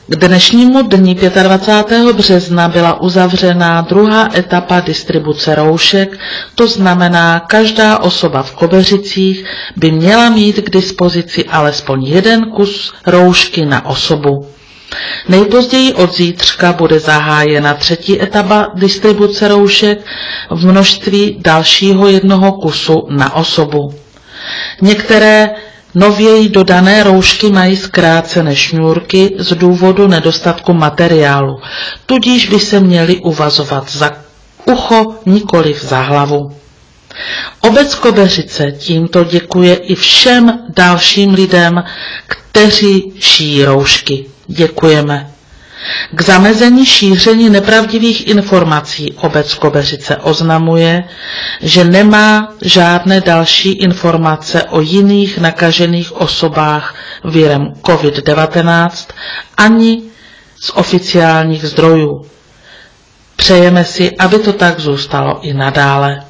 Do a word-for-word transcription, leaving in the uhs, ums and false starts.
K dnešnímu dni dvacátého pátého března byla uzavřena druhá etapa distribuce roušek, to znamená, každá osoba v Kobeřicích by měla mít k dispozici alespoň jeden kus roušky na osobu. Nejpozději od zítřka bude zahájena třetí etapa distribuce roušek v množství dalšího jednoho kusu na osobu. Některé nověji dodané roušky mají zkrácené šňůrky z důvodu nedostatku materiálu, tudíž by se měly uvazovat za ucho, nikoliv za hlavu. Obec Kobeřice tímto děkuje i všem dalším lidem, kteří šijí roušky. Děkujeme. K zamezení šíření nepravdivých informací obec Kobeřice oznamuje, že nemá žádné další informace o jiných nakažených osobách virem COVID devatenáct ani z oficiálních zdrojů. Přejeme si, aby to tak zůstalo i nadále.